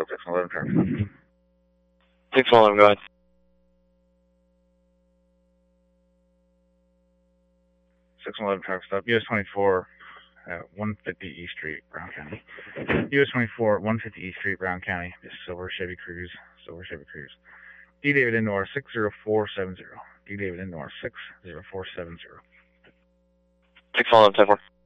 code 611 traffic. 611, go ahead. 611 traffic stop. US 24 at 150 East Street, Brown County. US 24 at 150 East Street, Brown County. This Silver Chevy Cruze. D. David Indoor 60470. D. David Indoor 60470. 611, 10-4.